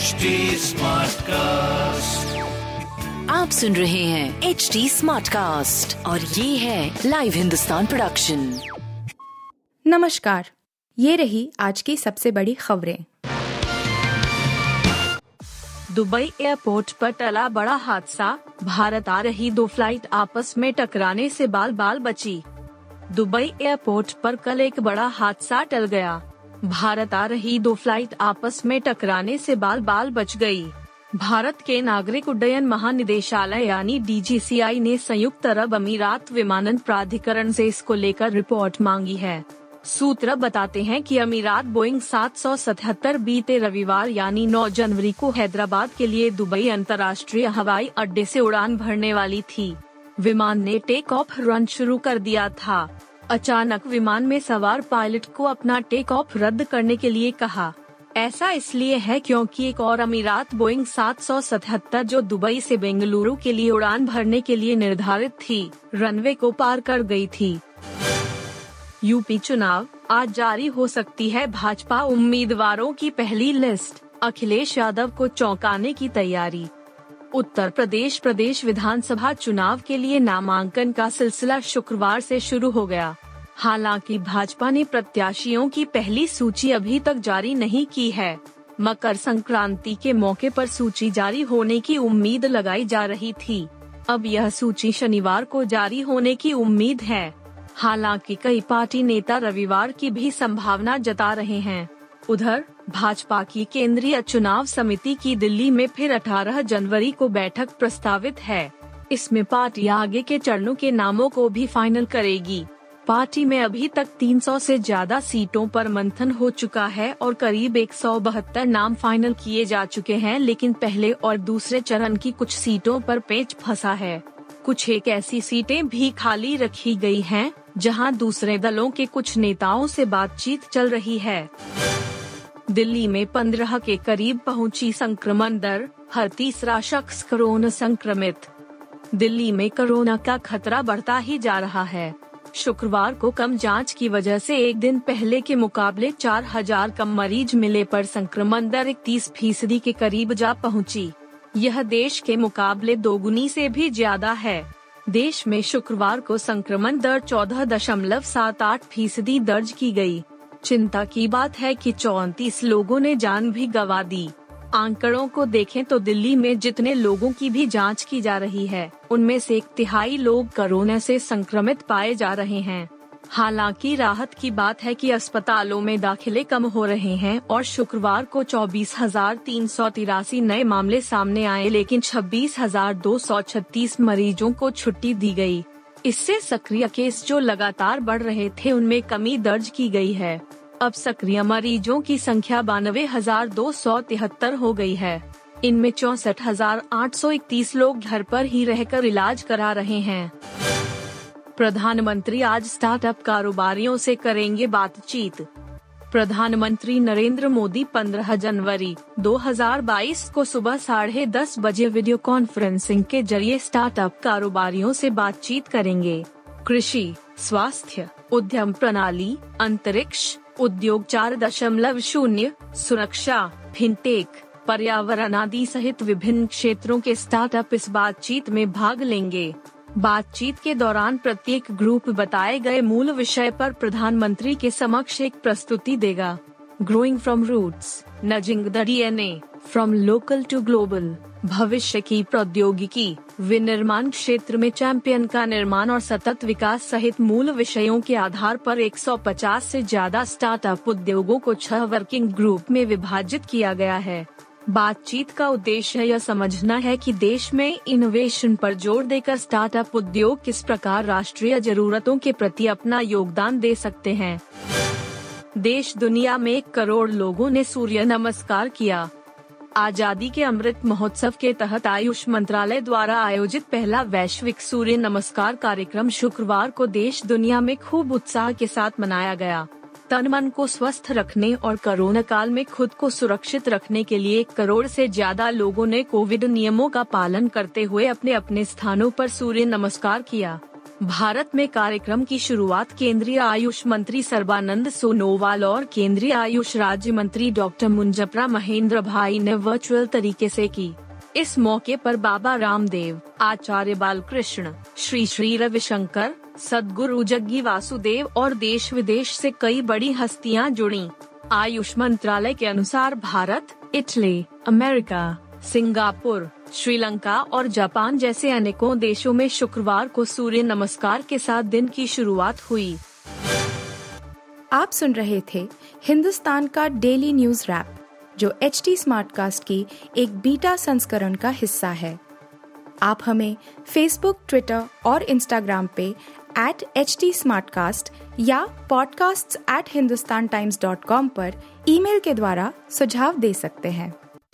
HD Smartcast. आप सुन रहे हैं HD Smartcast और ये है लाइव हिंदुस्तान प्रोडक्शन। नमस्कार, ये रही आज की सबसे बड़ी खबरें। दुबई एयरपोर्ट पर टला बड़ा हादसा, भारत आ रही 2 फ्लाइट आपस में टकराने से बाल बाल बची। दुबई एयरपोर्ट पर कल एक बड़ा हादसा टल गया। भारत आ रही 2 फ्लाइट आपस में टकराने से बाल बाल बच गई। भारत के नागरिक उड्डयन महानिदेशालय यानी DGCA ने संयुक्त अरब अमीरात विमानन प्राधिकरण से इसको लेकर रिपोर्ट मांगी है। सूत्र बताते हैं कि अमीरात बोइंग 777 बीते रविवार यानी 9 जनवरी को हैदराबाद के लिए दुबई अंतर्राष्ट्रीय हवाई अड्डे से उड़ान भरने वाली थी। विमान ने टेक ऑफ रन शुरू कर दिया था। अचानक विमान में सवार पायलट को अपना टेक ऑफ रद्द करने के लिए कहा। ऐसा इसलिए है क्योंकि एक और अमीरात बोइंग 777 जो दुबई से बेंगलुरु के लिए उड़ान भरने के लिए निर्धारित थी, रनवे को पार कर गई थी। यूपी चुनाव, आज जारी हो सकती है भाजपा उम्मीदवारों की पहली लिस्ट, अखिलेश यादव को चौंकाने की तैयारी। उत्तर प्रदेश विधानसभा चुनाव के लिए नामांकन का सिलसिला शुक्रवार से शुरू हो गया। हालांकि भाजपा ने प्रत्याशियों की पहली सूची अभी तक जारी नहीं की है। मकर संक्रांति के मौके पर सूची जारी होने की उम्मीद लगाई जा रही थी। अब यह सूची शनिवार को जारी होने की उम्मीद है। हालांकि कई पार्टी नेता रविवार की भी संभावना जता रहे हैं। उधर भाजपा की केंद्रीय चुनाव समिति की दिल्ली में फिर 18 जनवरी को बैठक प्रस्तावित है। इसमें पार्टी आगे के चरणों के नामों को भी फाइनल करेगी। पार्टी में अभी तक 300 से ज्यादा सीटों पर मंथन हो चुका है और करीब 172 नाम फाइनल किए जा चुके हैं, लेकिन पहले और दूसरे चरण की कुछ सीटों पर पेच फंसा है। कुछ एक ऐसी सीटें भी खाली रखी गई हैं, जहां दूसरे दलों के कुछ नेताओं से बातचीत चल रही है। दिल्ली में 15 के करीब पहुंची संक्रमण दर, हर तीसरा शख्स कोरोना संक्रमित। दिल्ली में कोरोना का खतरा बढ़ता ही जा रहा है। शुक्रवार को कम जांच की वजह से एक दिन पहले के मुकाबले 4000 कम मरीज मिले पर संक्रमण दर 31% के करीब जा पहुंची। यह देश के मुकाबले दोगुनी से भी ज्यादा है। देश में शुक्रवार को संक्रमण दर 14.78% दर्ज की गई। चिंता की बात है कि 34 लोगों ने जान भी गंवा दी। आंकड़ों को देखें तो दिल्ली में जितने लोगों की भी जांच की जा रही है, उनमें से 1/3 लोग कोरोना से संक्रमित पाए जा रहे हैं। हालांकि राहत की बात है कि अस्पतालों में दाखिले कम हो रहे हैं और शुक्रवार को 24,383 नए मामले सामने आए, लेकिन 26,236 मरीजों को छुट्टी दी गई। इससे सक्रिय केस जो लगातार बढ़ रहे थे उनमें कमी दर्ज की गई है। अब सक्रिय मरीजों की संख्या 92,273 हो गई है। इनमें 64,831 लोग घर पर ही रहकर इलाज करा रहे हैं। प्रधानमंत्री आज स्टार्टअप कारोबारियों से करेंगे बातचीत। प्रधानमंत्री नरेंद्र मोदी 15 जनवरी 2022 को सुबह 10:30 बजे वीडियो कॉन्फ्रेंसिंग के जरिए स्टार्टअप कारोबारियों से बातचीत करेंगे। कृषि, स्वास्थ्य, उद्यम प्रणाली, अंतरिक्ष, उद्योग 4.0, सुरक्षा, फिनटेक, पर्यावरण आदि सहित विभिन्न क्षेत्रों के स्टार्टअप इस बातचीत में भाग लेंगे। बातचीत के दौरान प्रत्येक ग्रुप बताए गए मूल विषय पर प्रधानमंत्री के समक्ष एक प्रस्तुति देगा। Growing from roots, nudging the DNA, from local to global, भविष्य की प्रौद्योगिकी, विनिर्माण क्षेत्र में चैंपियन का निर्माण और सतत विकास सहित मूल विषयों के आधार पर 150 से ज्यादा स्टार्टअप उद्योगों को 6 वर्किंग ग्रुप में विभाजित किया गया है। बातचीत का उद्देश्य यह समझना है कि देश में इनोवेशन पर जोर देकर स्टार्टअप उद्योग किस प्रकार राष्ट्रीय जरूरतों के प्रति अपना योगदान दे सकते हैं। देश दुनिया में 1 करोड़ लोगों ने सूर्य नमस्कार किया। आजादी के अमृत महोत्सव के तहत आयुष मंत्रालय द्वारा आयोजित पहला वैश्विक सूर्य नमस्कार कार्यक्रम शुक्रवार को देश दुनिया में खूब उत्साह के साथ मनाया गया। तन मन को स्वस्थ रखने और कोरोना काल में खुद को सुरक्षित रखने के लिए 1 करोड़ से ज्यादा लोगों ने कोविड नियमों का पालन करते हुए अपने अपने स्थानों पर सूर्य नमस्कार किया। भारत में कार्यक्रम की शुरुआत केंद्रीय आयुष मंत्री सर्बानंद सोनोवाल और केंद्रीय आयुष राज्य मंत्री डॉक्टर मुंजप्रा महेंद्र भाई ने वर्चुअल तरीके से की। इस मौके पर बाबा रामदेव, आचार्य बालकृष्ण, श्री श्री रविशंकर, सद्गुरु जग्गी वासुदेव और देश विदेश से कई बड़ी हस्तियां जुड़ी। आयुष मंत्रालय के अनुसार Bharat, Italy, America, Singapore, Sri Lanka और जापान जैसे अनेकों देशों में शुक्रवार को सूर्य नमस्कार के साथ दिन की शुरुआत हुई। आप सुन रहे थे हिंदुस्तान का डेली न्यूज रैप, जो HD स्मार्टकास्ट की एक बीटा संस्करण का हिस्सा है। आप हमें फेसबुक, ट्विटर और इंस्टाग्राम पे @HT Smartcast या podcasts@hindustantimes.com पर ईमेल के द्वारा सुझाव दे सकते हैं।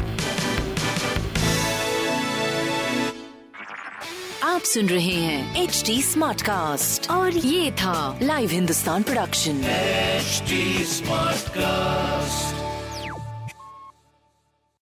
आप सुन रहे हैं HD Smartcast और ये था live Hindustan production. HD Smartcast।